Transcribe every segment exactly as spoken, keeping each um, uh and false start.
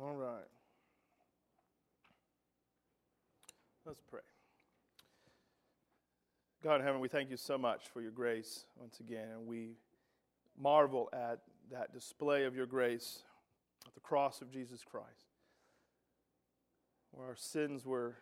All right. Let's pray. God in heaven, we thank you so much for your grace once again, and we marvel at that display of your grace at the cross of Jesus Christ, where our sins were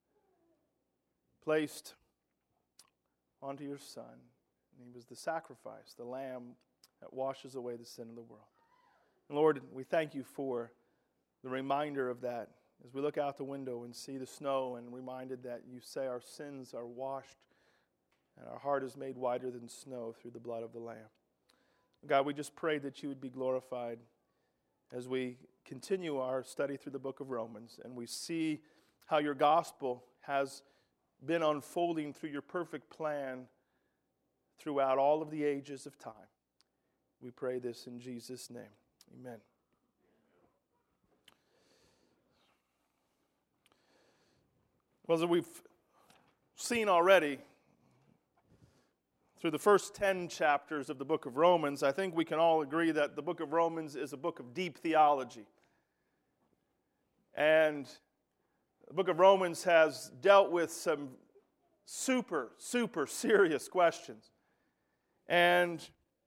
placed onto your Son, and he was the sacrifice, the lamb that washes away the sin of the world. And Lord, we thank you for the reminder of that as we look out the window and see the snow and reminded that you say our sins are washed and our heart is made whiter than snow through the blood of the Lamb. God, we just pray that you would be glorified as we continue our study through the book of Romans and we see how your gospel has been unfolding through your perfect plan throughout all of the ages of time. We pray this in Jesus' name. Amen. Well, as we've seen already, through the first ten chapters of the book of Romans, I think we can all agree that the book of Romans is a book of deep theology. And the book of Romans has dealt with some super, super serious questions. And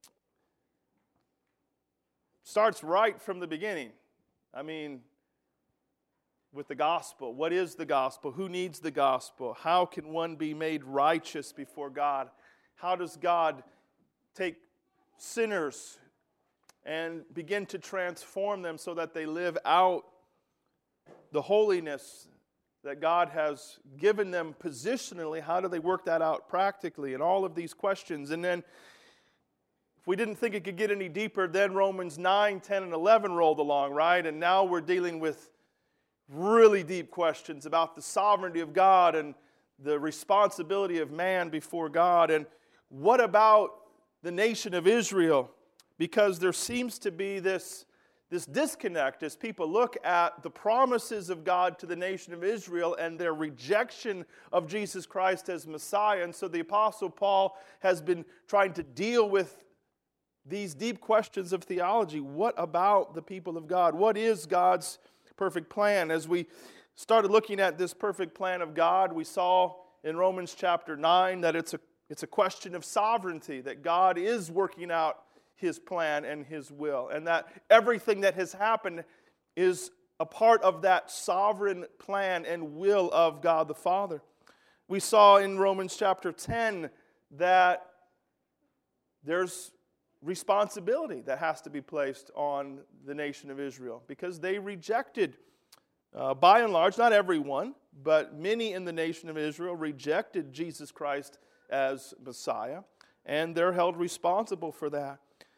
starts right from the beginning. I mean, with the gospel. What is the gospel? Who needs the gospel? How can one be made righteous before God? How does God take sinners and begin to transform them so that they live out the holiness that God has given them positionally? How do they work that out practically? And all of these questions. And then, if we didn't think it could get any deeper, then Romans nine, ten, and eleven rolled along, right? And now we're dealing with really deep questions about the sovereignty of God and the responsibility of man before God. And what about the nation of Israel? Because there seems to be this, this disconnect as people look at the promises of God to the nation of Israel and their rejection of Jesus Christ as Messiah. And so the Apostle Paul has been trying to deal with these deep questions of theology. What about the people of God? What is God's perfect plan? As we started looking at this perfect plan of God, we saw in Romans chapter nine that it's a, it's a question of sovereignty, that God is working out his plan and his will, and that everything that has happened is a part of that sovereign plan and will of God the Father. We saw in Romans chapter ten that there's responsibility that has to be placed on the nation of Israel because they rejected, uh, by and large, not everyone, but many in the nation of Israel rejected Jesus Christ as Messiah, and they're held responsible for that.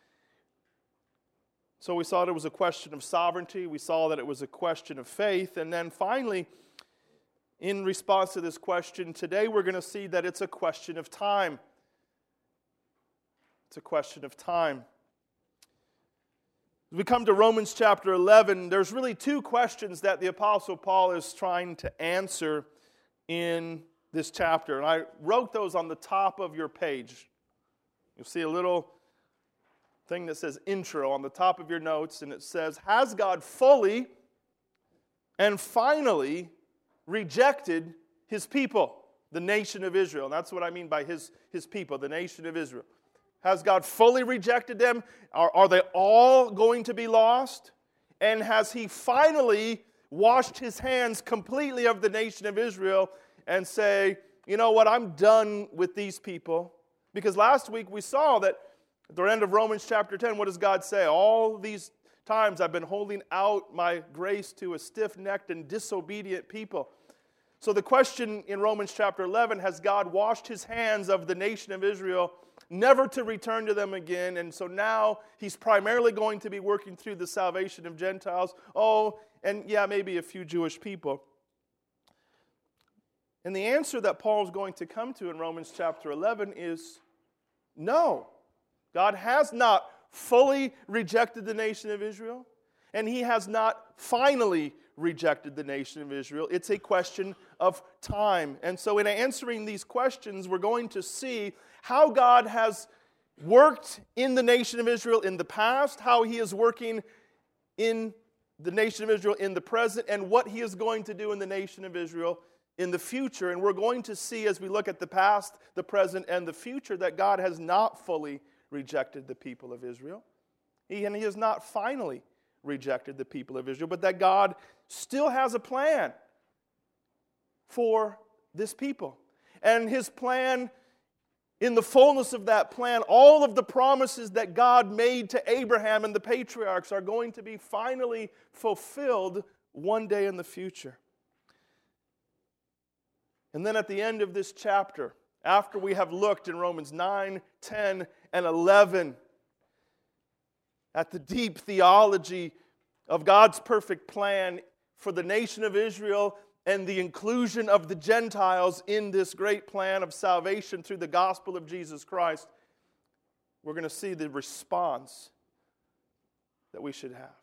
So we saw that it was a question of sovereignty, we saw that it was a question of faith, and then finally, in response to this question, today we're going to see that it's a question of time. It's a question of time. As we come to Romans chapter eleven, there's really two questions that the Apostle Paul is trying to answer in this chapter. And I wrote those on the top of your page. You'll see a little thing that says intro on the top of your notes, and it says, has God fully and finally rejected his people, the nation of Israel? And that's what I mean by his, his people, the nation of Israel. Has God fully rejected them? Are, are they all going to be lost? And has he finally washed his hands completely of the nation of Israel and say, you know what, I'm done with these people? Because last week we saw that at the end of Romans chapter ten, what does God say? All these times I've been holding out my grace to a stiff-necked and disobedient people. So the question in Romans chapter eleven, has God washed his hands of the nation of Israel, never to return to them again? And so now he's primarily going to be working through the salvation of Gentiles. Oh, and yeah, maybe a few Jewish people. And the answer that Paul's going to come to in Romans chapter eleven is no. God has not fully rejected the nation of Israel, and he has not finally rejected the nation of Israel. It's a question of time. And so in answering these questions, we're going to see how God has worked in the nation of Israel in the past, how he is working in the nation of Israel in the present and what he is going to do in the nation of Israel in the future. And we're going to see as we look at the past, the present, and the future that God has not fully rejected the people of Israel. He, and he has not finally rejected the people of Israel, but that God still has a plan for this people. And his plan, in the fullness of that plan, all of the promises that God made to Abraham and the patriarchs are going to be finally fulfilled one day in the future. And then at the end of this chapter, after we have looked in Romans nine, ten, and eleven at the deep theology of God's perfect plan for the nation of Israel and the inclusion of the Gentiles in this great plan of salvation through the gospel of Jesus Christ, we're going to see the response that we should have.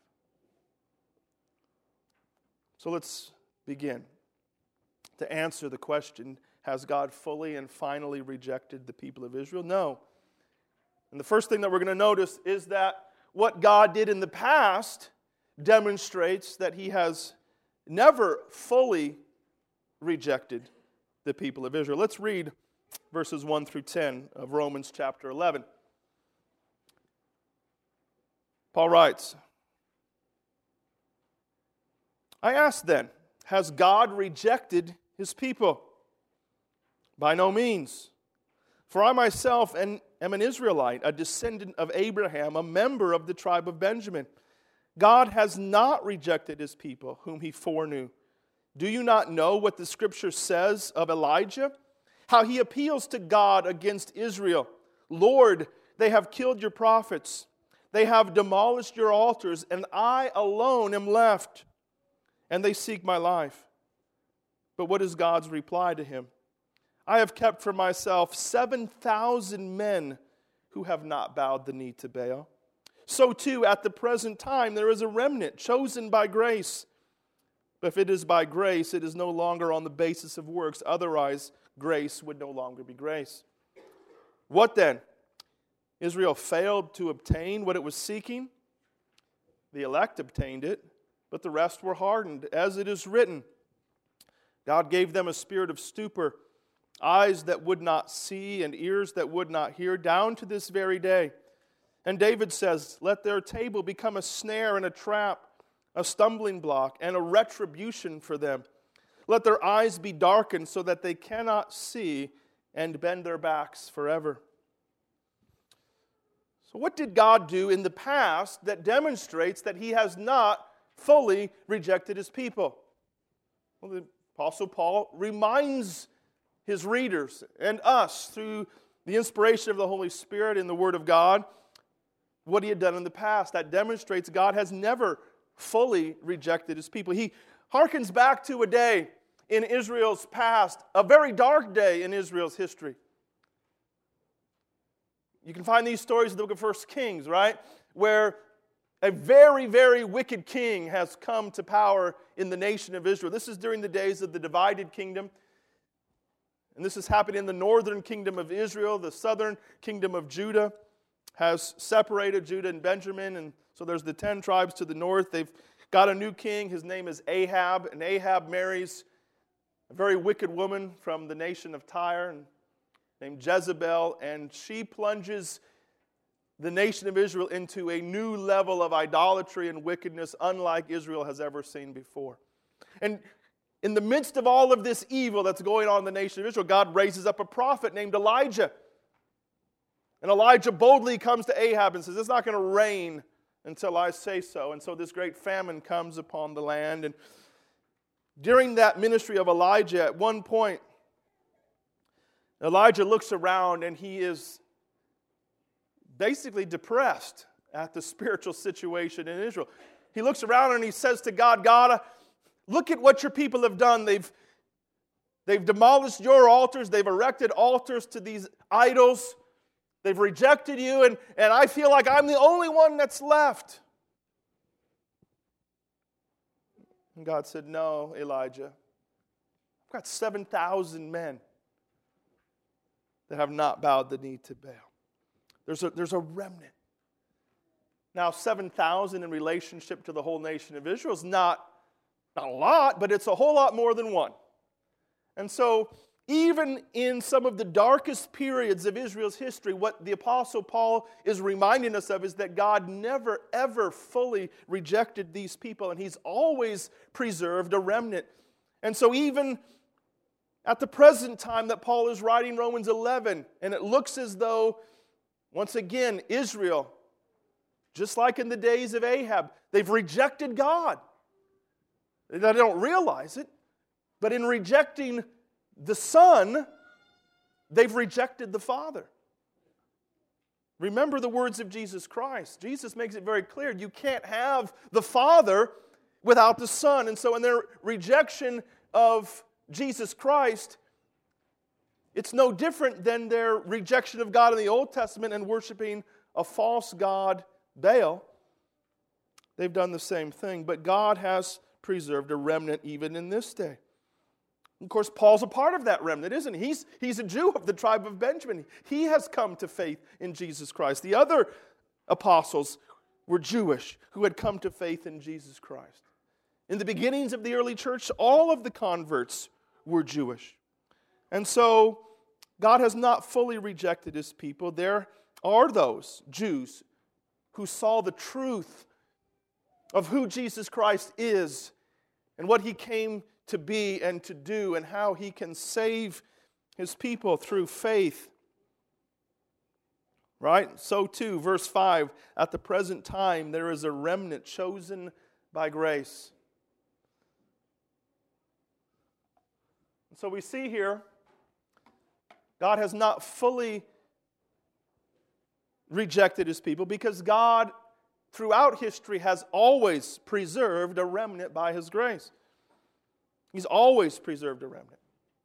So let's begin to answer the question, has God fully and finally rejected the people of Israel? No. And the first thing that we're going to notice is that what God did in the past demonstrates that he has never fully rejected the people of Israel. Let's read verses one through ten of Romans chapter eleven. Paul writes, I ask then, has God rejected his people? By no means. For I myself am an Israelite, a descendant of Abraham, a member of the tribe of Benjamin. God has not rejected his people, whom he foreknew. Do you not know what the Scripture says of Elijah? How he appeals to God against Israel. Lord, they have killed your prophets. They have demolished your altars, and I alone am left, and they seek my life. But what is God's reply to him? I have kept for myself seven thousand men who have not bowed the knee to Baal. So too, at the present time, there is a remnant chosen by grace. But if it is by grace, it is no longer on the basis of works. Otherwise, grace would no longer be grace. What then? Israel failed to obtain what it was seeking. The elect obtained it, but the rest were hardened. As it is written, God gave them a spirit of stupor, eyes that would not see and ears that would not hear, down to this very day. And David says, let their table become a snare and a trap, a stumbling block and a retribution for them. Let their eyes be darkened so that they cannot see and bend their backs forever. So what did God do in the past that demonstrates that he has not fully rejected his people? Well, the Apostle Paul reminds his readers and us through the inspiration of the Holy Spirit in the Word of God what he had done in the past. That demonstrates God has never fully rejected his people. He harkens back to a day in Israel's past, a very dark day in Israel's history. You can find these stories in the book of First Kings, right? Where a very, very wicked king has come to power in the nation of Israel. This is during the days of the divided kingdom. And this is happening in the northern kingdom of Israel. The southern kingdom of Judah has separated Judah and Benjamin. And so there's the ten tribes to the north. They've got a new king. His name is Ahab. And Ahab marries a very wicked woman from the nation of Tyre named Jezebel. And she plunges the nation of Israel into a new level of idolatry and wickedness unlike Israel has ever seen before. And in the midst of all of this evil that's going on in the nation of Israel, God raises up a prophet named Elijah. And Elijah boldly comes to Ahab and says, it's not going to rain until I say so. And so this great famine comes upon the land. And during that ministry of Elijah, at one point, Elijah looks around and he is basically depressed at the spiritual situation in Israel. He looks around and he says to God, God, look at what your people have done. They've, they've demolished your altars. They've erected altars to these idols. They've rejected you, and, and I feel like I'm the only one that's left. And God said, no, Elijah. I've got seven thousand men that have not bowed the knee to Baal. There's a, there's a remnant Now, seven thousand in relationship to the whole nation of Israel is not, not a lot, but it's a whole lot more than one. And so, even in some of the darkest periods of Israel's history, what the Apostle Paul is reminding us of is that God never, ever fully rejected these people, and He's always preserved a remnant. And so even at the present time that Paul is writing Romans eleven, and it looks as though, once again, Israel, just like in the days of Ahab, they've rejected God. They don't realize it, but in rejecting the Son, they've rejected the Father. Remember the words of Jesus Christ. Jesus makes it very clear, you can't have the Father without the Son. And so in their rejection of Jesus Christ, it's no different than their rejection of God in the Old Testament and worshiping a false god, Baal. They've done the same thing, but God has preserved a remnant even in this day. Of course, Paul's a part of that remnant, isn't he? He's, he's a Jew of the tribe of Benjamin. He has come to faith in Jesus Christ. The other apostles were Jewish who had come to faith in Jesus Christ. In the beginnings of the early church, all of the converts were Jewish. And so, God has not fully rejected His people. There are those Jews who saw the truth of who Jesus Christ is and what He came to be and to do and how He can save His people through faith. Right? So too, verse five, at the present time there is a remnant chosen by grace. So we see here, God has not fully rejected His people because God, throughout history, has always preserved a remnant by His grace. He's always preserved a remnant.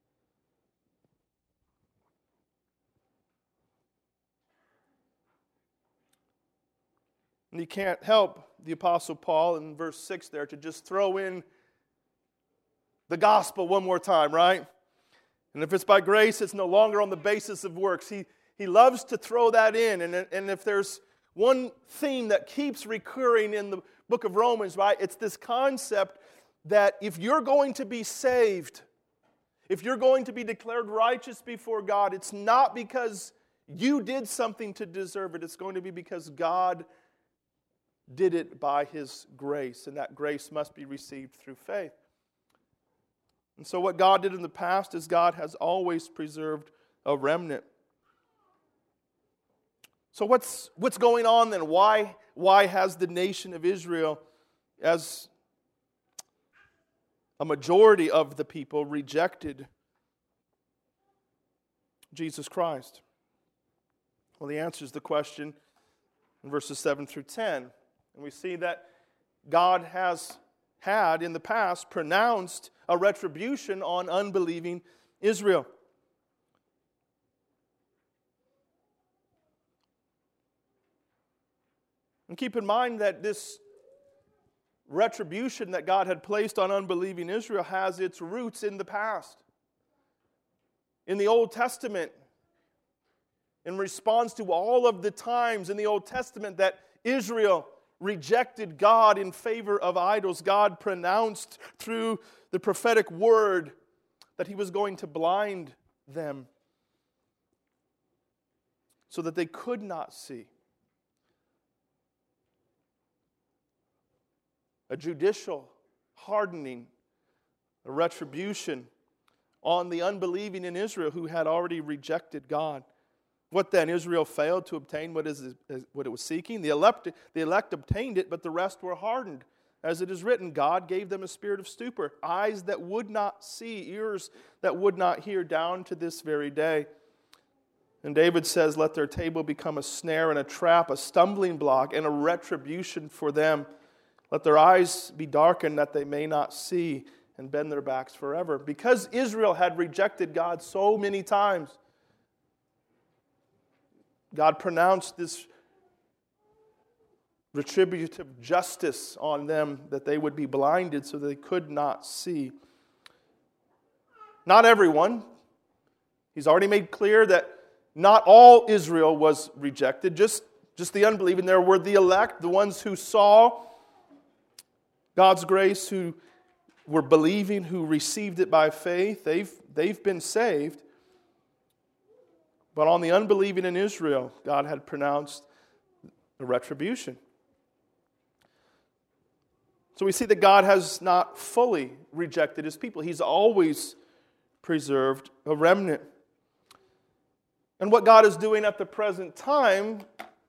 And you can't help the Apostle Paul in verse six there to just throw in the gospel one more time, right? And if it's by grace, it's no longer on the basis of works. He, he loves to throw that in. And, and if there's one theme that keeps recurring in the book of Romans, right, it's this concept that if you're going to be saved, if you're going to be declared righteous before God, it's not because you did something to deserve it. It's going to be because God did it by His grace, and that grace must be received through faith. And so what God did in the past is God has always preserved a remnant. So what's, what's going on then? Why, why has the nation of Israel, as a majority of the people, rejected Jesus Christ? Well, He answers the question in verses seven through ten. And we see that God has had in the past pronounced a retribution on unbelieving Israel. And keep in mind that this retribution that God had placed on unbelieving Israel has its roots in the past. In the Old Testament, in response to all of the times in the Old Testament that Israel rejected God in favor of idols, God pronounced through the prophetic word that He was going to blind them so that they could not see. A judicial hardening, a retribution on the unbelieving in Israel who had already rejected God. What then? Israel failed to obtain what, is, what it was seeking. The elect, the elect obtained it, but the rest were hardened. As it is written, God gave them a spirit of stupor, eyes that would not see, ears that would not hear, down to this very day. And David says, let their table become a snare and a trap, a stumbling block and a retribution for them. Let their eyes be darkened that they may not see, and bend their backs forever. Because Israel had rejected God so many times, God pronounced this retributive justice on them, that they would be blinded so they could not see. Not everyone. He's already made clear that not all Israel was rejected. Just, just the unbelieving. There were the elect, the ones who saw God's grace, who were believing, who received it by faith. They've, they've been saved. But on the unbelieving in Israel, God had pronounced a retribution. So we see that God has not fully rejected His people. He's always preserved a remnant. And what God is doing at the present time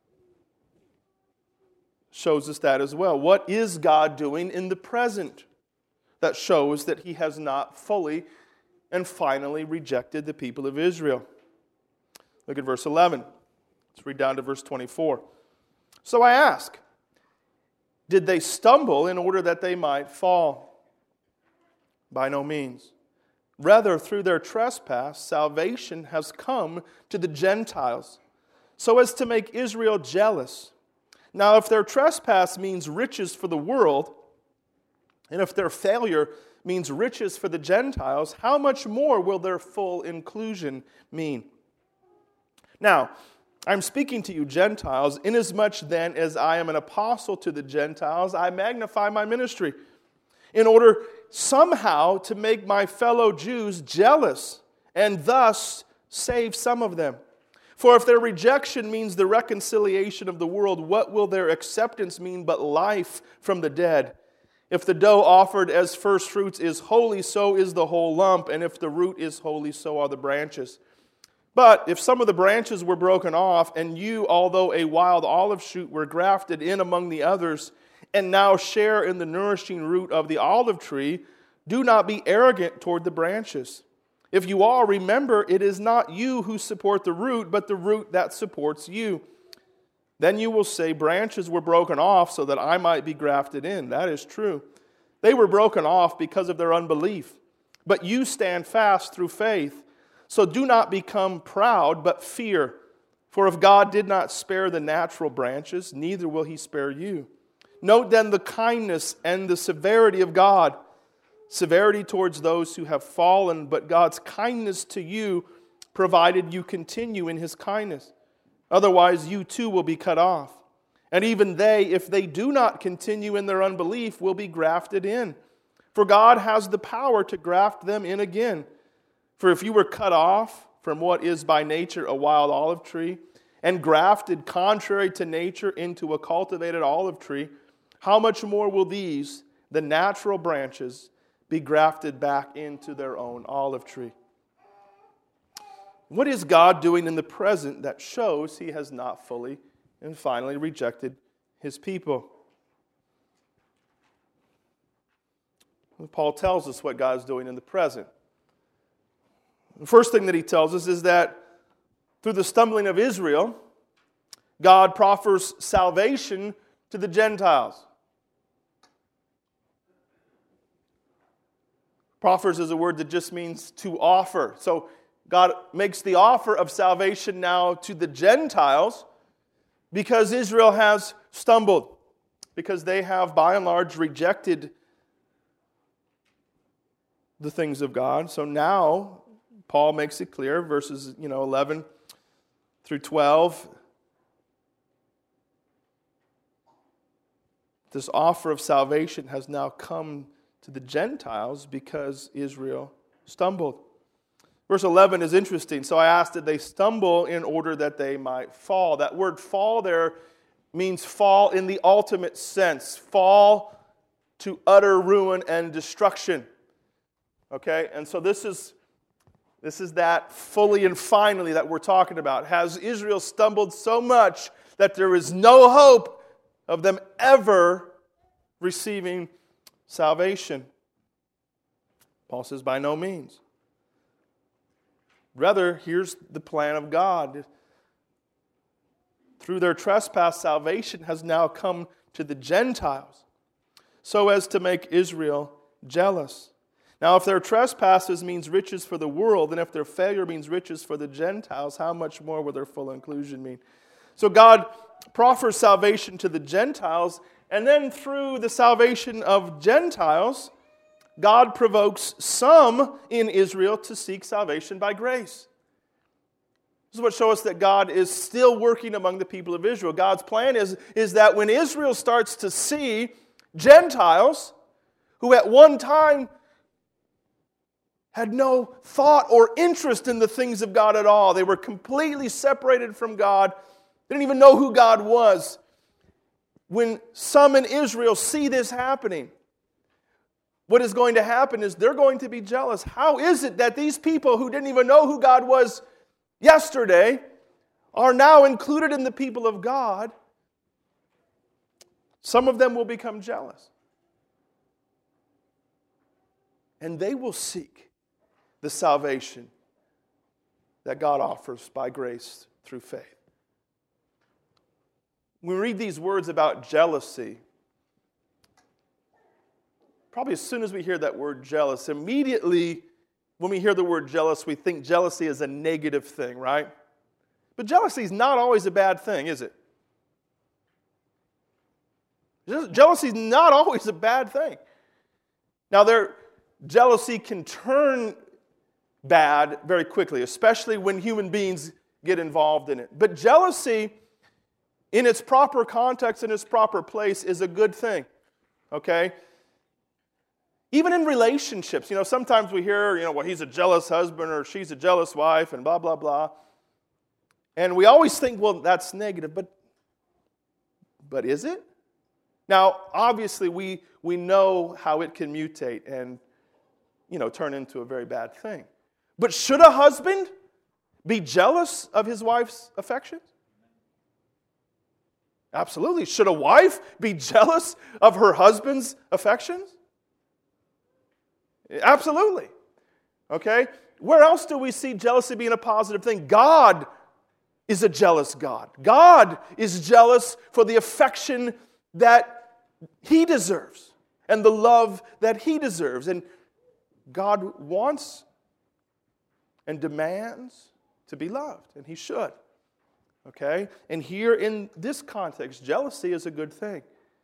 shows us that as well. What is God doing in the present that shows that He has not fully and finally rejected the people of Israel? Look at verse eleven. Let's read down to verse twenty-four. So I ask, did they stumble in order that they might fall? By no means. Rather, through their trespass, salvation has come to the Gentiles, so as to make Israel jealous. Now, if their trespass means riches for the world, and if their failure means riches for the Gentiles, how much more will their full inclusion mean? Now, I'm speaking to you Gentiles, inasmuch then as I am an apostle to the Gentiles, I magnify my ministry, in order somehow to make my fellow Jews jealous, and thus save some of them. For if their rejection means the reconciliation of the world, what will their acceptance mean but life from the dead? If the dough offered as first fruits is holy, so is the whole lump, and if the root is holy, so are the branches. But if some of the branches were broken off, and you, although a wild olive shoot, were grafted in among the others, and now share in the nourishing root of the olive tree, do not be arrogant toward the branches. If you are, remember, it is not you who support the root, but the root that supports you. Then you will say, branches were broken off so that I might be grafted in. That is true. They were broken off because of their unbelief. But you stand fast through faith. So do not become proud, but fear. For if God did not spare the natural branches, neither will He spare you. Note then the kindness and the severity of God. Severity towards those who have fallen, but God's kindness to you, provided you continue in His kindness. Otherwise, you too will be cut off. And even they, if they do not continue in their unbelief, will be grafted in. For God has the power to graft them in again. For if you were cut off from what is by nature a wild olive tree, and grafted contrary to nature into a cultivated olive tree, how much more will these, the natural branches, be grafted back into their own olive tree? What is God doing in the present that shows He has not fully and finally rejected His people? Paul tells us what God is doing in the present. The first thing that he tells us is that through the stumbling of Israel, God proffers salvation to the Gentiles. Proffers is a word that just means to offer. So God makes the offer of salvation now to the Gentiles because Israel has stumbled, because they have by and large rejected the things of God. So now Paul makes it clear, verses you know eleven through twelve. This offer of salvation has now come to the Gentiles because Israel stumbled. Verse eleven is interesting. So I asked, did they stumble in order that they might fall? That word fall there means fall in the ultimate sense. Fall to utter ruin and destruction. Okay? And so this is this is that fully and finally that we're talking about. Has Israel stumbled so much that there is no hope of them ever receiving salvation? Paul says, by no means. Rather, here's the plan of God. Through their trespass, salvation has now come to the Gentiles, so as to make Israel jealous. Now, if their trespasses means riches for the world, and if their failure means riches for the Gentiles, how much more will their full inclusion mean? So God proffers salvation to the Gentiles, and then through the salvation of Gentiles, God provokes some in Israel to seek salvation by grace. This is what shows us that God is still working among the people of Israel. God's plan is, is that when Israel starts to see Gentiles who at one time had no thought or interest in the things of God at all. They were completely separated from God. They didn't even know who God was. When some in Israel see this happening, what is going to happen is they're going to be jealous. How is it that these people who didn't even know who God was yesterday are now included in the people of God? Some of them will become jealous. And they will seek the salvation that God offers by grace through faith. When we read these words about jealousy, probably as soon as we hear that word jealous, immediately when we hear the word jealous, we think jealousy is a negative thing, right? But jealousy is not always a bad thing, is it? Jealousy is not always a bad thing. Now, there, jealousy can turn bad very quickly, especially when human beings get involved in it. But jealousy, in its proper context, in its proper place, is a good thing, okay? Even in relationships, you know, sometimes we hear, you know, well, he's a jealous husband or she's a jealous wife and blah, blah, blah. And we always think, well, that's negative, but, but is it? Now, obviously, we, we know how it can mutate and, you know, turn into a very bad thing. But should a husband be jealous of his wife's affections? Absolutely. Should a wife be jealous of her husband's affections? Absolutely. Okay? Where else do we see jealousy being a positive thing? God is a jealous God. God is jealous for the affection that He deserves and the love that He deserves. And God wants and demands to be loved, and He should. Okay? And here in this context, jealousy is a good thing.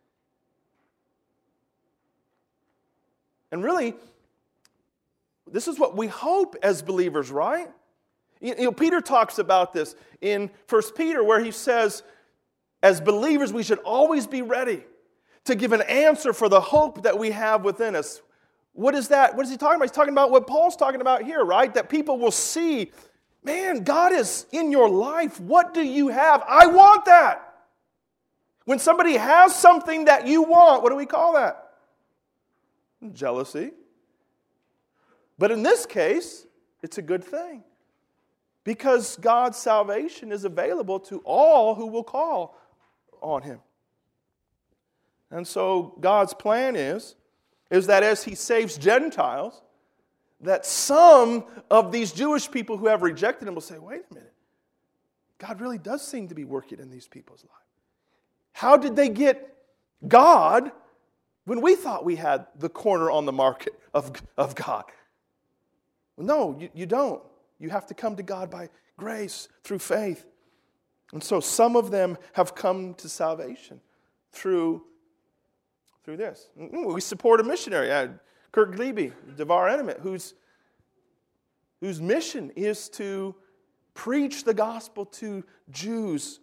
And really, this is what we hope as believers, right? You know, Peter talks about this in First Peter, where he says, as believers, we should always be ready to give an answer for the hope that we have within us. What is that? What is he talking about? He's talking about what Paul's talking about here, right? That people will see, man, God is in your life. What do you have? I want that. When somebody has something that you want, what do we call that? Jealousy. But in this case, it's a good thing. Because God's salvation is available to all who will call on Him. And so God's plan is, is that as He saves Gentiles, that some of these Jewish people who have rejected Him will say, wait a minute, God really does seem to be working in these people's lives. How did they get God when we thought we had the corner on the market of, of God? Well, no, you, you don't. You have to come to God by grace, through faith. And so some of them have come to salvation through, through this. We support a missionary, uh, Kirk Glebe, Devar Enemit, whose, whose mission is to preach the gospel to Jews,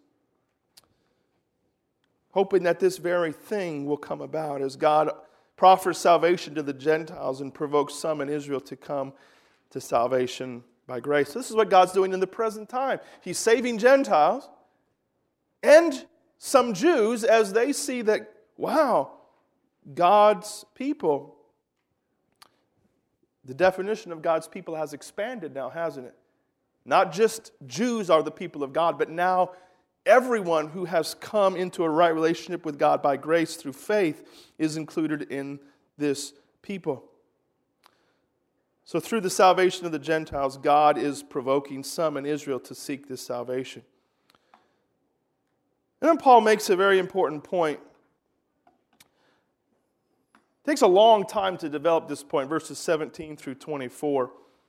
hoping that this very thing will come about as God proffers salvation to the Gentiles and provokes some in Israel to come to salvation by grace. This is what God's doing in the present time. He's saving Gentiles and some Jews as they see that, wow, God's people, the definition of God's people has expanded now, hasn't it? Not just Jews are the people of God, but now everyone who has come into a right relationship with God by grace through faith is included in this people. So through the salvation of the Gentiles, God is provoking some in Israel to seek this salvation. And then Paul makes a very important point. It takes a long time to develop this point, verses seventeen through twenty-four.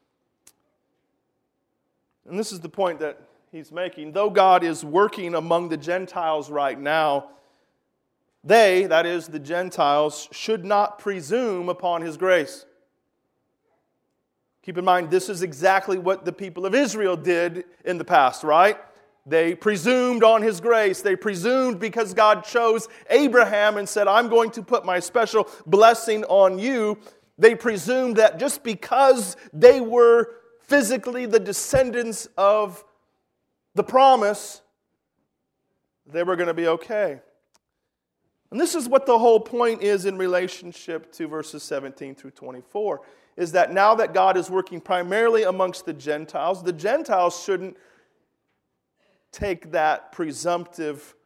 And this is the point that he's making. Though God is working among the Gentiles right now, they, that is the Gentiles, should not presume upon His grace. Keep in mind, this is exactly what the people of Israel did in the past, right? They presumed on His grace. They presumed because God chose Abraham and said, I'm going to put my special blessing on you. They presumed that just because they were physically the descendants of the promise, they were going to be okay. And this is what the whole point is in relationship to verses seventeen through twenty-four, is that now that God is working primarily amongst the Gentiles, the Gentiles shouldn't take that presumptive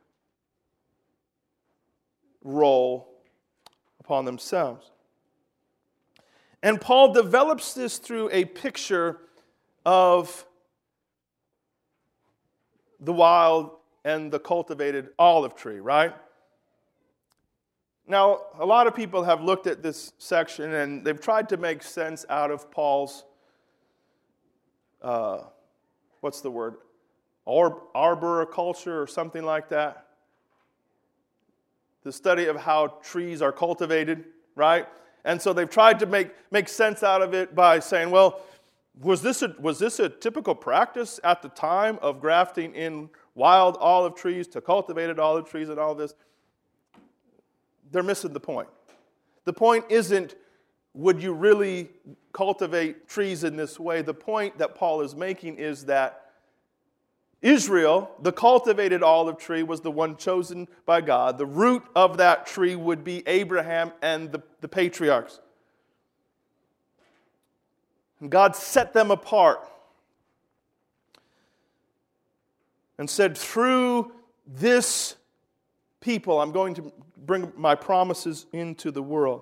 role upon themselves. And Paul develops this through a picture of the wild and the cultivated olive tree, right? Now, a lot of people have looked at this section and they've tried to make sense out of Paul's, uh, what's the word, Ar- arboriculture or something like that. The study of how trees are cultivated, right? And so they've tried to make, make sense out of it by saying, well, was this a, was this a typical practice at the time of grafting in wild olive trees to cultivated olive trees and all this? They're missing the point. The point isn't, would you really cultivate trees in this way? The point that Paul is making is that Israel, the cultivated olive tree, was the one chosen by God. The root of that tree would be Abraham and the, the patriarchs. And God set them apart and said, through this people, I'm going to bring my promises into the world.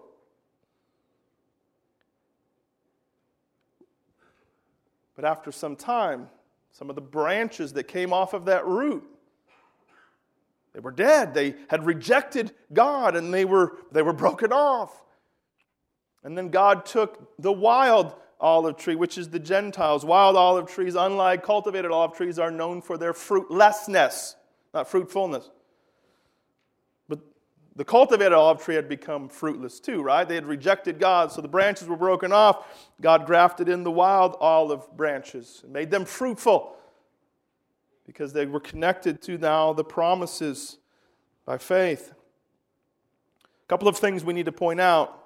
But after some time, some of the branches that came off of that root, they were dead. They had rejected God and they were, they were broken off. And then God took the wild olive tree, which is the Gentiles. Wild olive trees, unlike cultivated olive trees, are known for their fruitlessness, not fruitfulness. But the cultivated olive tree had become fruitless too, right? They had rejected God, so the branches were broken off. God grafted in the wild olive branches and made them fruitful because they were connected to now the promises by faith. A couple of things we need to point out.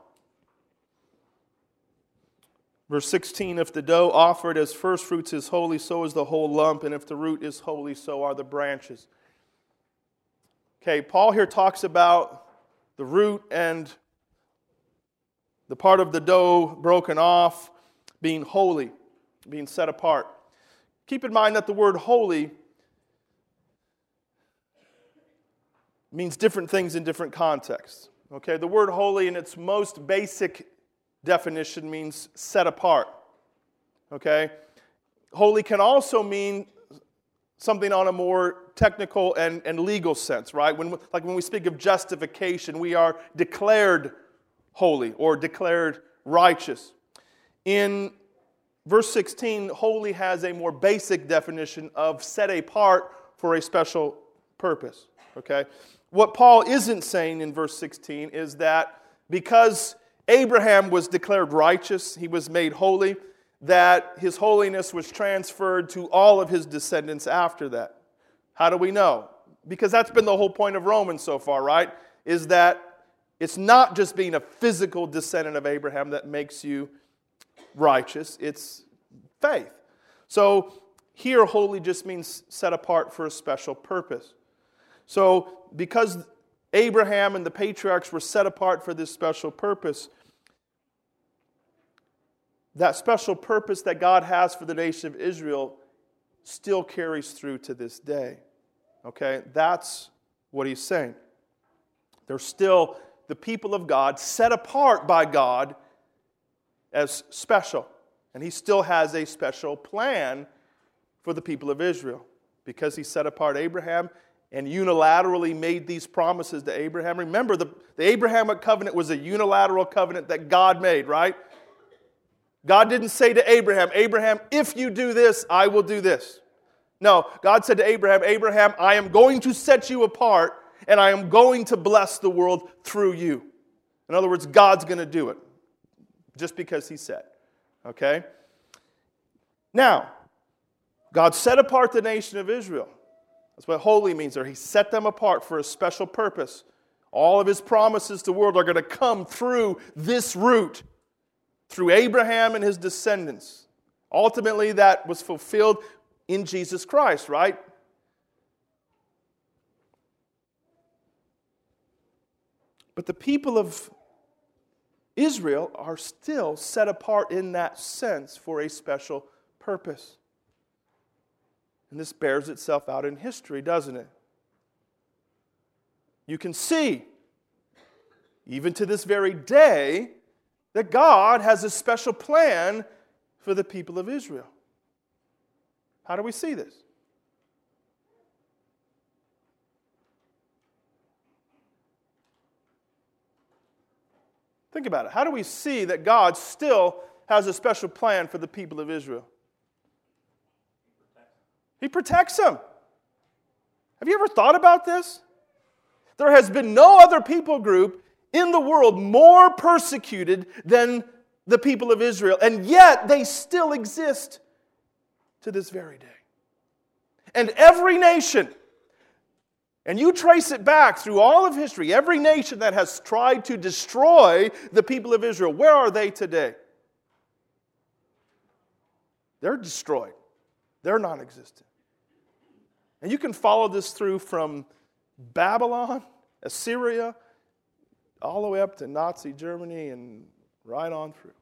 Verse sixteen, if the dough offered as first fruits is holy, so is the whole lump, and if the root is holy, so are the branches. Okay, Paul here talks about the root and the part of the dough broken off being holy, being set apart. Keep in mind that the word holy means different things in different contexts. Okay, the word holy in its most basic definition means set apart. Okay? Holy can also mean something on a more technical and, and legal sense, right? When, like when we speak of justification, we are declared holy or declared righteous. In verse sixteen, holy has a more basic definition of set apart for a special purpose. Okay? What Paul isn't saying in verse sixteen is that because Abraham was declared righteous, he was made holy, that his holiness was transferred to all of his descendants after that. How do we know? Because that's been the whole point of Romans so far, right? Is that it's not just being a physical descendant of Abraham that makes you righteous, it's faith. So here, holy just means set apart for a special purpose. So because Abraham and the patriarchs were set apart for this special purpose, that special purpose that God has for the nation of Israel still carries through to this day. Okay? That's what he's saying. They're still the people of God, set apart by God as special. And he still has a special plan for the people of Israel. Because he set apart Abraham and unilaterally made these promises to Abraham. Remember, the, the Abrahamic covenant was a unilateral covenant that God made, right? God didn't say to Abraham, Abraham, if you do this, I will do this. No, God said to Abraham, Abraham, I am going to set you apart and I am going to bless the world through you. In other words, God's going to do it just because he said. Okay? Now, God set apart the nation of Israel. That's what holy means there. He set them apart for a special purpose. All of His promises to the world are going to come through this route, through Abraham and his descendants. Ultimately, that was fulfilled in Jesus Christ, right? But the people of Israel are still set apart in that sense for a special purpose. And this bears itself out in history, doesn't it? You can see, even to this very day, that God has a special plan for the people of Israel. How do we see this? Think about it. How do we see that God still has a special plan for the people of Israel? He protects them. Have you ever thought about this? There has been no other people group in the world more persecuted than the people of Israel, and yet they still exist to this very day. And every nation, and you trace it back through all of history, every nation that has tried to destroy the people of Israel, where are they today? They're destroyed. They're non-existent. And you can follow this through from Babylon, Assyria, all the way up to Nazi Germany and right on through.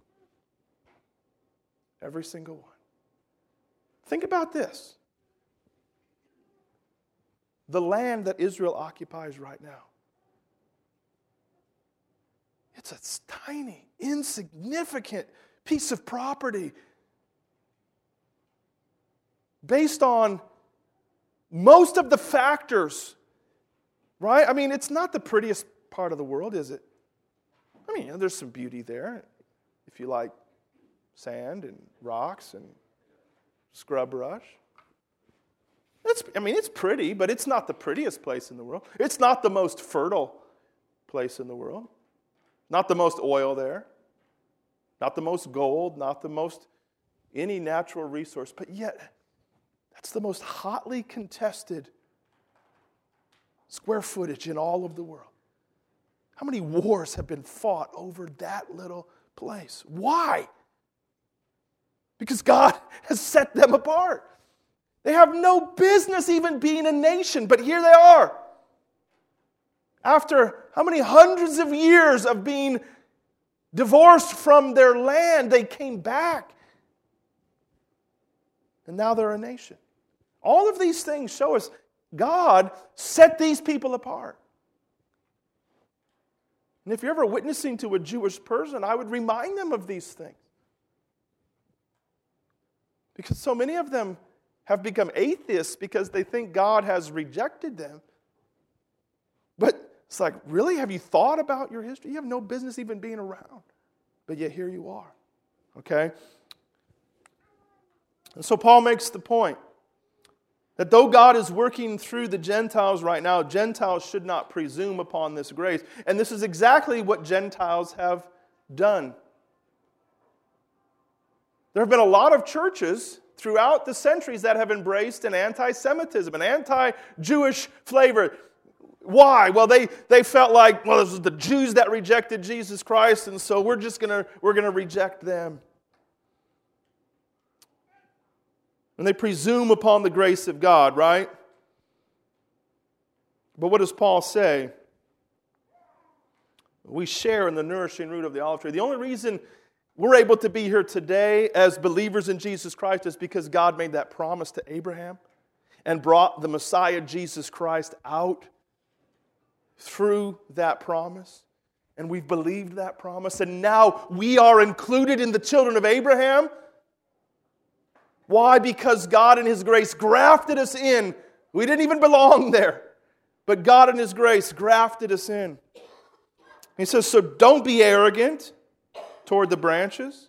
Every single one. Think about this. The land that Israel occupies right now. It's a tiny, insignificant piece of property based on most of the factors, right? I mean, it's not the prettiest part of the world, is it? I mean, you know, there's some beauty there if you like sand and rocks and scrub brush. It's, I mean, it's pretty, but it's not the prettiest place in the world. It's not the most fertile place in the world. Not the most oil there. Not the most gold. Not the most any natural resource. But yet, that's the most hotly contested square footage in all of the world. How many wars have been fought over that little place? Why? Because God has set them apart. They have no business even being a nation, but here they are. After how many hundreds of years of being divorced from their land, they came back. And now they're a nation. All of these things show us God set these people apart. And if you're ever witnessing to a Jewish person, I would remind them of these things. Because so many of them have become atheists because they think God has rejected them. But it's like, really? Have you thought about your history? You have no business even being around. But yet here you are. Okay? And so Paul makes the point that though God is working through the Gentiles right now, Gentiles should not presume upon this grace. And this is exactly what Gentiles have done. There have been a lot of churches throughout the centuries that have embraced an anti-Semitism, an anti-Jewish flavor. Why? Well, they, they felt like, well, this was the Jews that rejected Jesus Christ, and so we're just gonna we're gonna reject them. And they presume upon the grace of God, right? But what does Paul say? We share in the nourishing root of the olive tree. The only reason we're able to be here today as believers in Jesus Christ is because God made that promise to Abraham and brought the Messiah, Jesus Christ, out through that promise. And we've believed that promise. And now we are included in the children of Abraham. Why? Because God in His grace grafted us in. We didn't even belong there. But God in His grace grafted us in. He says, so don't be arrogant toward the branches.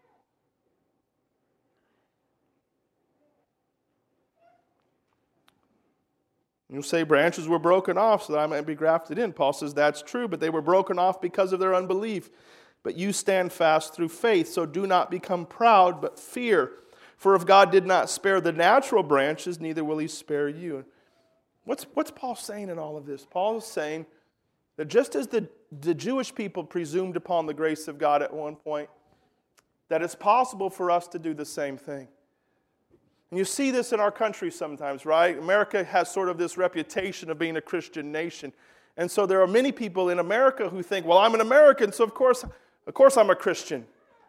You'll say branches were broken off so that I might be grafted in. Paul says that's true, but they were broken off because of their unbelief. But you stand fast through faith, so do not become proud, but fear. For if God did not spare the natural branches, neither will he spare you. What's, what's Paul saying in all of this? Paul is saying that just as the, the Jewish people presumed upon the grace of God at one point, that it's possible for us to do the same thing. And you see this in our country sometimes, right? America has sort of this reputation of being a Christian nation. And so there are many people in America who think, well, I'm an American, so of course, of course I'm a Christian.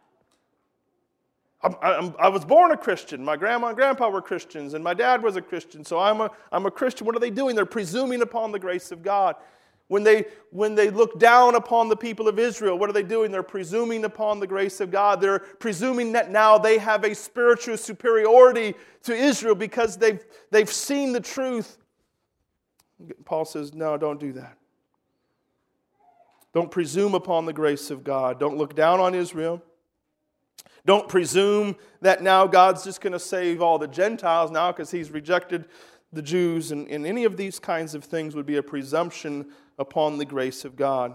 I'm, I'm, I was born a Christian. My grandma and grandpa were Christians, and my dad was a Christian, so I'm a, I'm a Christian. What are they doing? They're presuming upon the grace of God. When they, when they look down upon the people of Israel, what are they doing? They're presuming upon the grace of God. They're presuming that now they have a spiritual superiority to Israel because they've, they've seen the truth. Paul says, no, don't do that. Don't presume upon the grace of God. Don't look down on Israel. Don't presume that now God's just going to save all the Gentiles now because he's rejected the Jews. And, and any of these kinds of things would be a presumption upon the grace of God.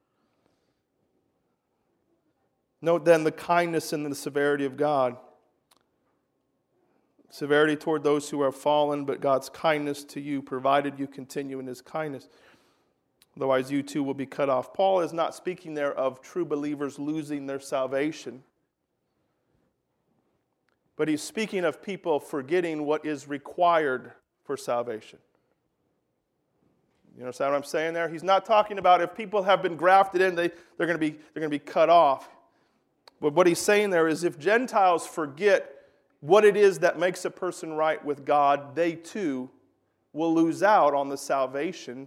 Note then the kindness and the severity of God. Severity toward those who are fallen, but God's kindness to you, provided you continue in his kindness. Otherwise you too will be cut off. Paul is not speaking there of true believers losing their salvation. But he's speaking of people forgetting what is required for salvation. You understand what I'm saying there? He's not talking about if people have been grafted in, they, they're going to be, they're going to be cut off. But what he's saying there is if Gentiles forget what it is that makes a person right with God, they too will lose out on the salvation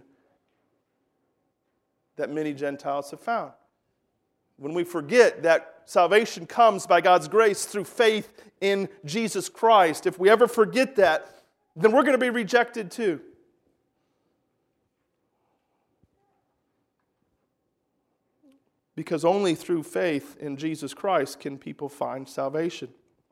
that many Gentiles have found. When we forget that salvation comes by God's grace through faith in Jesus Christ, if we ever forget that, then we're going to be rejected too. Because only through faith in Jesus Christ can people find salvation.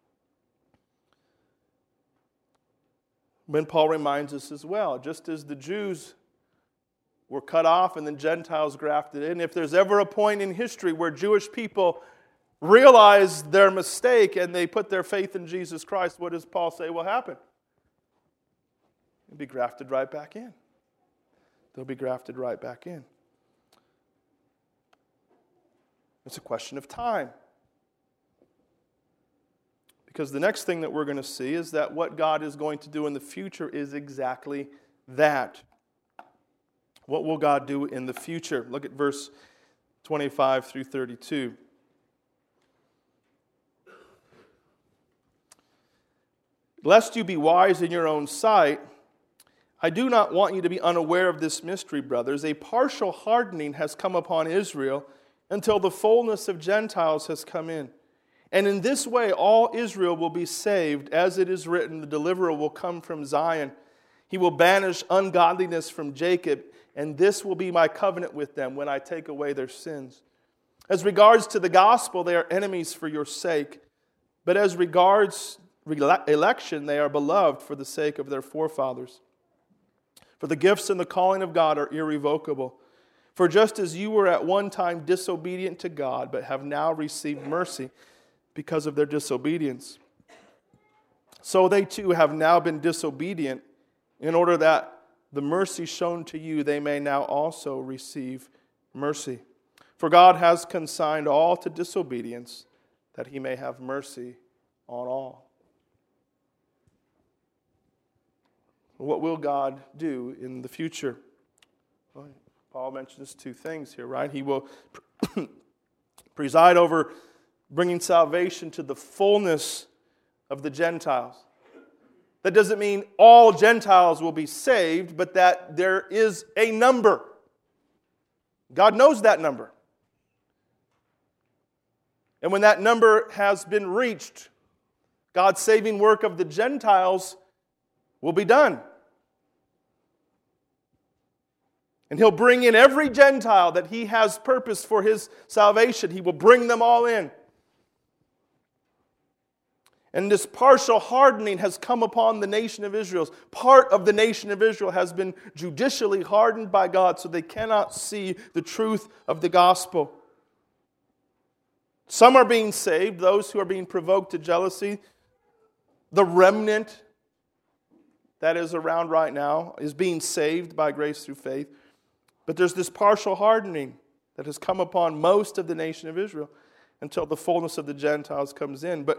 When Paul reminds us as well, just as the Jews were cut off and then Gentiles grafted in, if there's ever a point in history where Jewish people realize their mistake and they put their faith in Jesus Christ, what does Paul say will happen? They'll be grafted right back in. They'll be grafted right back in. It's a question of time. Because the next thing that we're going to see is that what God is going to do in the future is exactly that. What will God do in the future? Look at verse twenty-five through thirty-two. Lest you be wise in your own sight, I do not want you to be unaware of this mystery, brothers. A partial hardening has come upon Israel until the fullness of Gentiles has come in. And in this way all Israel will be saved, as it is written, the deliverer will come from Zion. He will banish ungodliness from Jacob, and this will be my covenant with them when I take away their sins. As regards to the gospel, they are enemies for your sake. But as regards election, they are beloved for the sake of their forefathers. For the gifts and the calling of God are irrevocable. For just as you were at one time disobedient to God, but have now received mercy because of their disobedience, so they too have now been disobedient, in order that the mercy shown to you they may now also receive mercy. For God has consigned all to disobedience, that he may have mercy on all. What will God do in the future? Well, Paul mentions two things here, right? He will preside over bringing salvation to the fullness of the Gentiles. That doesn't mean all Gentiles will be saved, but that there is a number. God knows that number. And when that number has been reached, God's saving work of the Gentiles will be done. And he'll bring in every Gentile that he has purposed for his salvation. He will bring them all in. And this partial hardening has come upon the nation of Israel. Part of the nation of Israel has been judicially hardened by God, so they cannot see the truth of the gospel. Some are being saved, those who are being provoked to jealousy. the remnant that is around right now is being saved by grace through faith. But there's this partial hardening that has come upon most of the nation of Israel until the fullness of the Gentiles comes in. But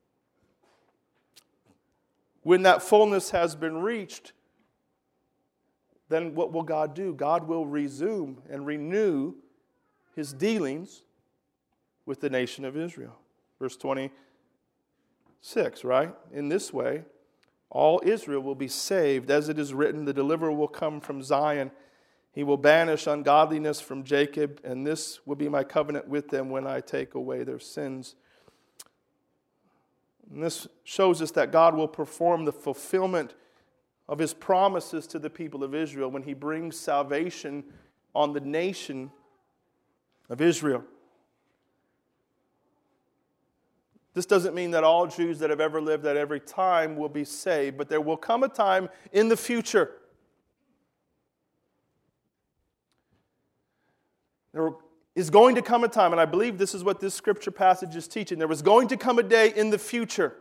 when that fullness has been reached, then what will God do? God will resume and renew His dealings with the nation of Israel. Verse twenty-six, right? In this way, all Israel will be saved. As it is written, the deliverer will come from Zion. He will banish ungodliness from Jacob, and this will be my covenant with them when I take away their sins. And this shows us that God will perform the fulfillment of His promises to the people of Israel when He brings salvation on the nation of Israel. This doesn't mean that all Jews that have ever lived at every time will be saved, but there will come a time in the future. There is going to come a time, and I believe this is what this scripture passage is teaching. There was going to come a day in the future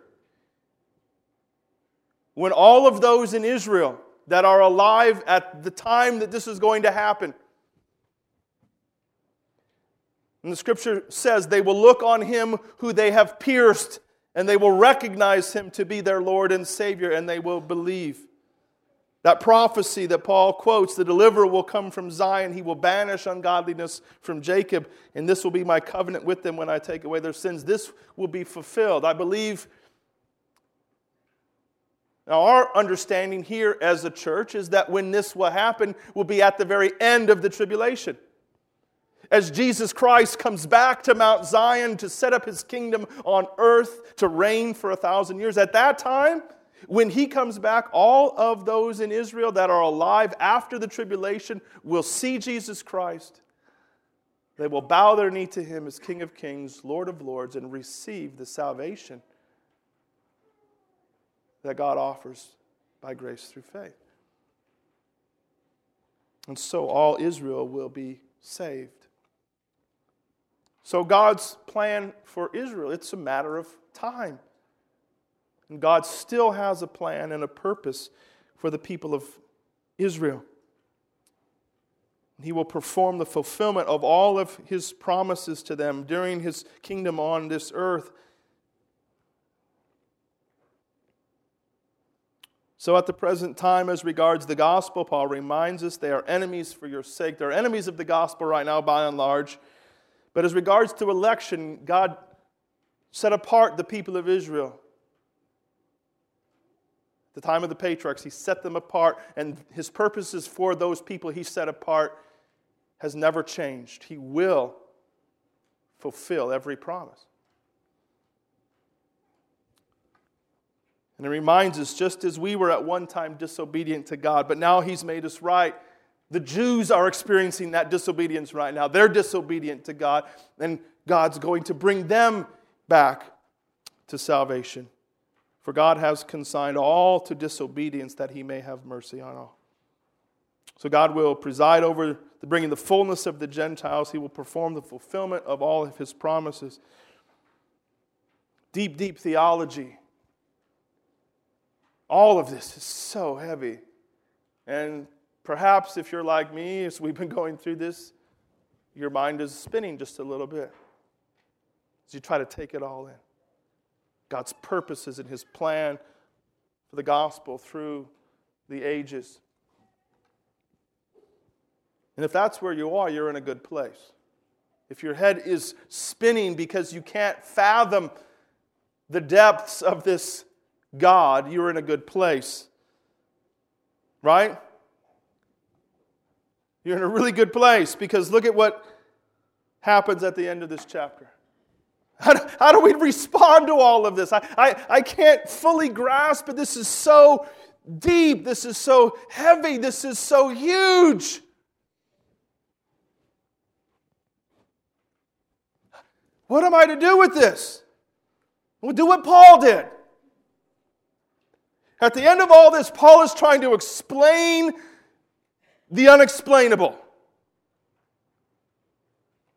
when all of those in Israel that are alive at the time that this is going to happen, and the scripture says they will look on Him who they have pierced, and they will recognize Him to be their Lord and Savior, and they will believe. That prophecy that Paul quotes, the deliverer will come from Zion, He will banish ungodliness from Jacob, and this will be my covenant with them when I take away their sins. This will be fulfilled. I believe. Now, our understanding here as a church is that when this will happen will be at the very end of the tribulation. As Jesus Christ comes back to Mount Zion to set up His kingdom on earth to reign for a thousand years. At that time, when He comes back, all of those in Israel that are alive after the tribulation will see Jesus Christ. They will bow their knee to Him as King of Kings, Lord of Lords, and receive the salvation that God offers by grace through faith. And so all Israel will be saved. So God's plan for Israel, it's a matter of time. And God still has a plan and a purpose for the people of Israel. He will perform the fulfillment of all of His promises to them during His kingdom on this earth. So at the present time, as regards the gospel, Paul reminds us they are enemies for your sake. They're enemies of the gospel right now by and large. But as regards to election, God set apart the people of Israel. At the time of the patriarchs, He set them apart, and His purposes for those people He set apart has never changed. He will fulfill every promise. And it reminds us, just as we were at one time disobedient to God, but now He's made us right. The Jews are experiencing that disobedience right now. They're disobedient to God, and God's going to bring them back to salvation. For God has consigned all to disobedience that He may have mercy on all. So God will preside over the bringing the fullness of the Gentiles. He will perform the fulfillment of all of His promises. Deep, deep theology. All of this is so heavy. And perhaps if you're like me, as we've been going through this, your mind is spinning just a little bit as you try to take it all in. God's purposes and His plan for the gospel through the ages. And if that's where you are, you're in a good place. If your head is spinning because you can't fathom the depths of this God, you're in a good place. Right? You're in a really good place, because look at what happens at the end of this chapter. How do, how do we respond to all of this? I, I, I can't fully grasp, but this is so deep. This is so heavy. This is so huge. What am I to do with this? Well, do what Paul did. At the end of all this, Paul is trying to explain the unexplainable.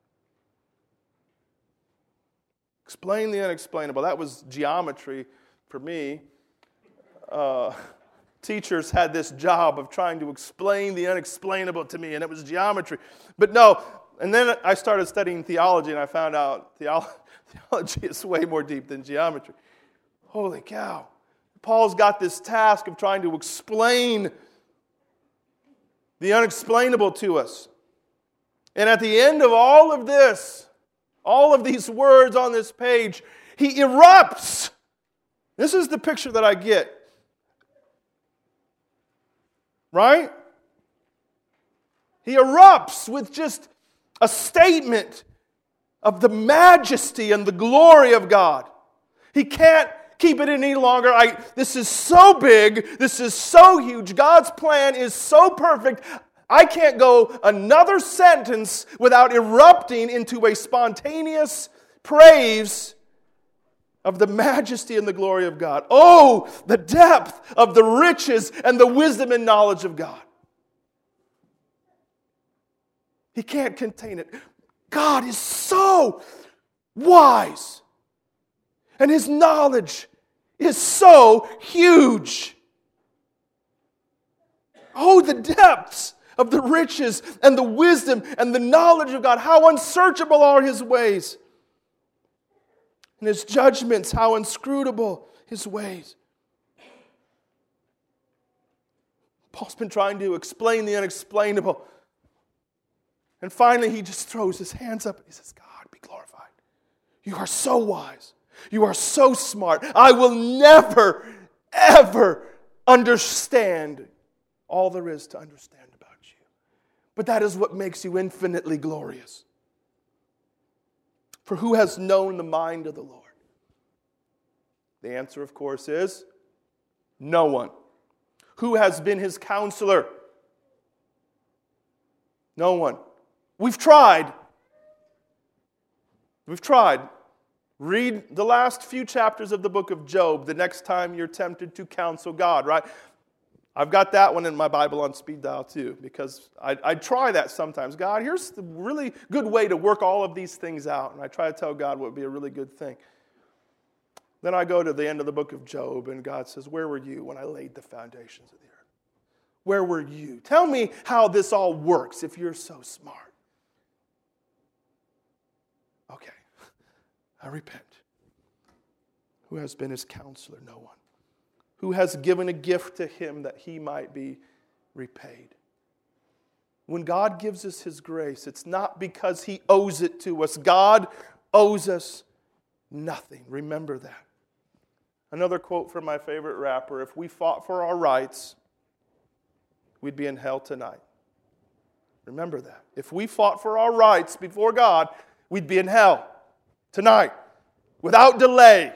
Explain the unexplainable. That was geometry for me, uh, teachers had this job of trying to explain the unexplainable to me, and it was geometry. But no, and then I started studying theology, and I found out theolo- theology is way more deep than geometry. Holy cow. Paul's got this task of trying to explain the unexplainable to us. And at the end of all of this, all of these words on this page, he erupts. This is the picture that I get. Right? He erupts with just a statement of the majesty and the glory of God. He can't keep it any longer. I, this is so big. This is so huge. God's plan is so perfect. I can't go another sentence without erupting into a spontaneous praise of the majesty and the glory of God. Oh, the depth of the riches and the wisdom and knowledge of God. He can't contain it. God is so wise. And His knowledge is so huge. Oh, the depths of the riches and the wisdom and the knowledge of God. How unsearchable are His ways. And His judgments, how inscrutable His ways. Paul's been trying to explain the unexplainable. And finally, he just throws his hands up and he says, God, be glorified. You are so wise. You are so smart. I will never, ever understand all there is to understand about you. But that is what makes you infinitely glorious. For who has known the mind of the Lord? The answer, of course, is no one. Who has been His counselor? No one. We've tried. We've tried. Read the last few chapters of the book of Job the next time you're tempted to counsel God, right? I've got that one in my Bible on speed dial too, because I, I try that sometimes. God, here's the really good way to work all of these things out. And I try to tell God what would be a really good thing. Then I go to the end of the book of Job, and God says, where were you when I laid the foundations of the earth? Where were you? Tell me how this all works if you're so smart. Okay, I repent. Who has been His counselor? No one. Who has given a gift to Him that He might be repaid? When God gives us His grace, it's not because He owes it to us. God owes us nothing. Remember that. Another quote from my favorite rapper, if we fought for our rights, we'd be in hell tonight. Remember that. If we fought for our rights before God, we'd be in hell tonight, without delay.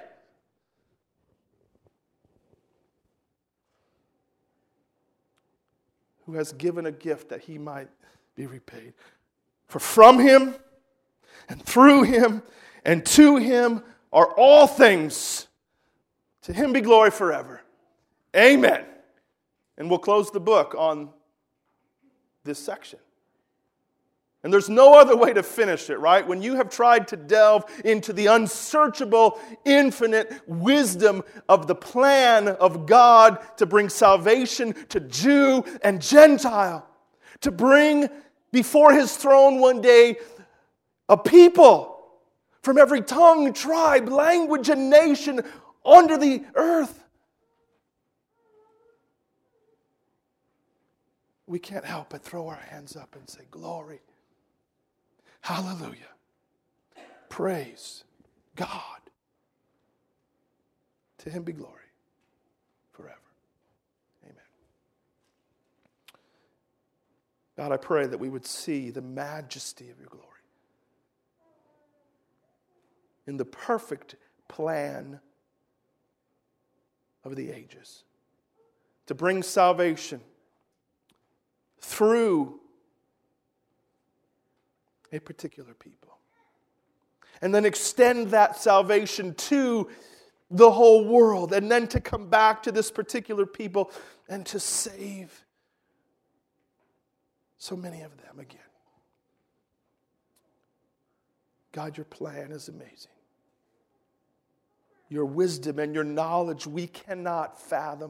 Who has given a gift that He might be repaid. For from Him, and through Him, and to Him are all things. To Him be glory forever. Amen. And we'll close the book on this section. And there's no other way to finish it, right? When you have tried to delve into the unsearchable, infinite wisdom of the plan of God to bring salvation to Jew and Gentile, to bring before His throne one day a people from every tongue, tribe, language, and nation under the earth. We can't help but throw our hands up and say, glory. Hallelujah. Praise God. To Him be glory forever. Amen. God, I pray that we would see the majesty of Your glory in the perfect plan of the ages to bring salvation through a particular people. And then extend that salvation to the whole world. And then to come back to this particular people and to save so many of them again. God, Your plan is amazing. your wisdom and your knowledge we cannot fathom.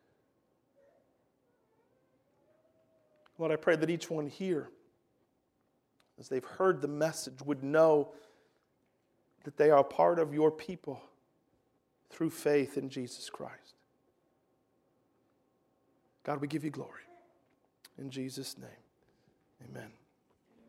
Lord, I pray that each one here, as they've heard the message, would know that they are a part of your people through faith in Jesus Christ. God, we give you glory. In Jesus' name, amen.